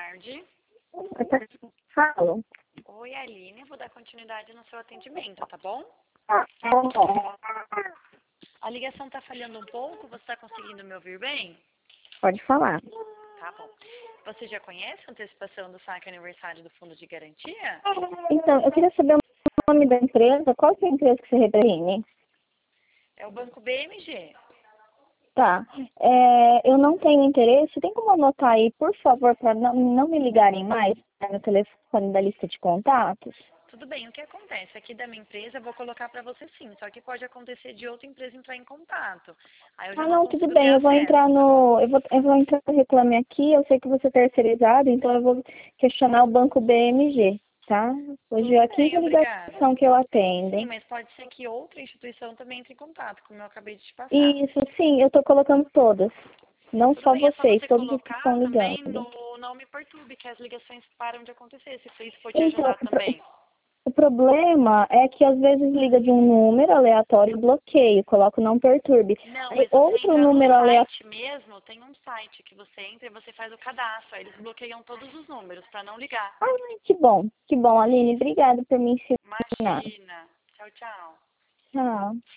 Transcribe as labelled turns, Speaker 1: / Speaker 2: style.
Speaker 1: tarde.
Speaker 2: Falo.
Speaker 1: Oi, Aline. Eu vou dar continuidade no seu atendimento, tá bom? A ligação tá falhando um pouco. Você tá conseguindo me ouvir bem?
Speaker 2: Pode falar.
Speaker 1: Tá bom. Você já conhece a antecipação do saque aniversário do Fundo de Garantia?
Speaker 2: Então, eu queria saber o nome da empresa. Qual que é a empresa que você representa?
Speaker 1: É o Banco BMG.
Speaker 2: Tá. Eu não tenho interesse. Tem como anotar aí, por favor, para não me ligarem mais no telefone da lista de contatos?
Speaker 1: Tudo bem. O que acontece? Aqui da minha empresa, eu vou colocar para você sim. Só que pode acontecer de outra empresa entrar em contato. Aí eu já não
Speaker 2: Tudo
Speaker 1: consigo ter
Speaker 2: bem. Eu vou
Speaker 1: acesso.
Speaker 2: entrar no... Eu vou entrar no Reclame Aqui. Eu sei que você é terceirizado, então eu vou questionar o Banco BMG, tá? Hoje é a
Speaker 1: Tudo bem,
Speaker 2: quinta
Speaker 1: obrigada.
Speaker 2: ligação que eu atendo.
Speaker 1: Sim, mas pode ser que outra instituição também entre em contato, como eu acabei de te passar.
Speaker 2: Isso, sim, eu tô colocando todas. Não
Speaker 1: Tudo
Speaker 2: só
Speaker 1: bem, é só
Speaker 2: vocês,
Speaker 1: você
Speaker 2: todos os que
Speaker 1: colocar
Speaker 2: estão
Speaker 1: também
Speaker 2: ligando.
Speaker 1: no Não Me Perturbe, que as ligações param de acontecer, se isso for te
Speaker 2: Então,
Speaker 1: ajudar também.
Speaker 2: o problema é que às vezes liga de um número aleatório e bloqueio, coloco não perturbe.
Speaker 1: Não,
Speaker 2: Aí
Speaker 1: mas você
Speaker 2: outro
Speaker 1: entra no
Speaker 2: número aleatório.
Speaker 1: site mesmo, tem um site que você entra e você faz o cadastro, aí eles bloqueiam todos os números para não ligar.
Speaker 2: Ai, que bom, Aline, obrigada por me ensinar.
Speaker 1: Imagina. Tchau, tchau.
Speaker 2: Tchau.